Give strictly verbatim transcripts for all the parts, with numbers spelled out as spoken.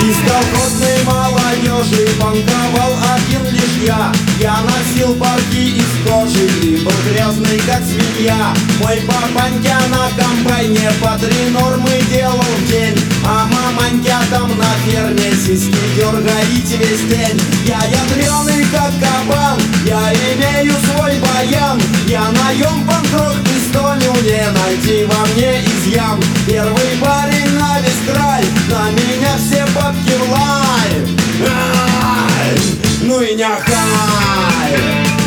Из колхозной молодежи банковал один лишь я. Я носил парки из кожи и был грязный как свинья. Мой папанька на комбайне по три нормы делал в день, а маманька там на ферме сиськи дергаете весь день. Я ядреный как кабан, я имею свой баян. Я наем панк-рок пистолю, не найти во мне изъян. Первый парень на весь край, на меня все бабки в лай. Ай, ну и няхай.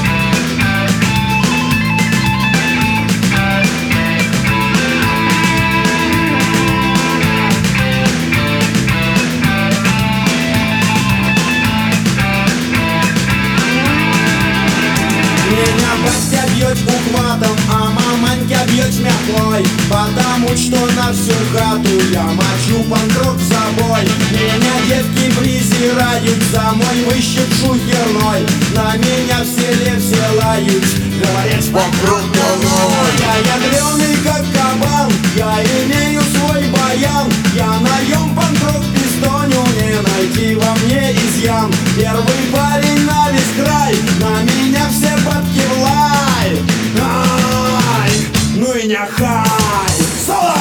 Меня батя бьет ухватом, а маманька бьет метлой, потому что на всю хату я мочу панк-рок с собой. Меня девки презирают, за мой выщет шухерной. На меня в селе все лают, говорят, панк-рок долой. Я ядреный как кабан, я имею свой баян. Я наем панк-рок пистоню, не найти во мне изъян. Первый парень на весь край, на меня все бабки в лай. Ай, ну и няхай. Соло!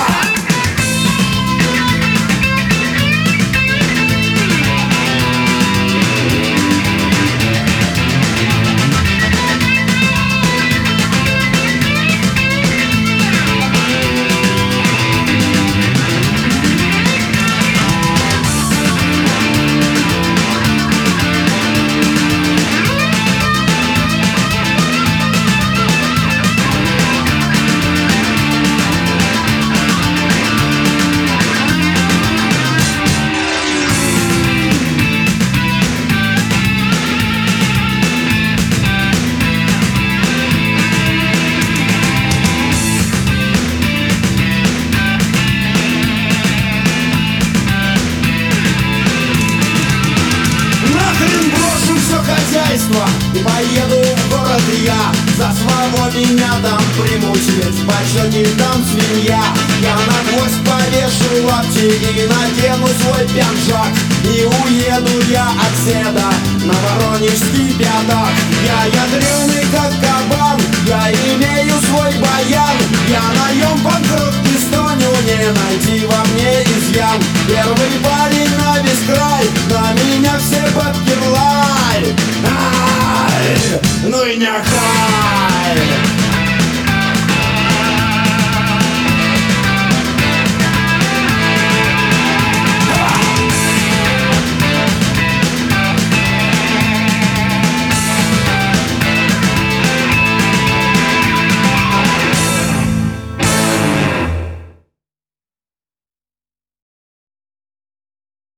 И поеду в город я, за своего меня там примут, ведь в почете там свинья. Я на гвоздь повешу лапти и надену свой пиджак, и уеду я отседа на воронежский пятак. Я ядреный как кабан, я имею свой баян. Я наем панк-рок пистоню, не найти во мне изъян. Первый парень на весь край, на меня все бабки в лай. Ну и няхай.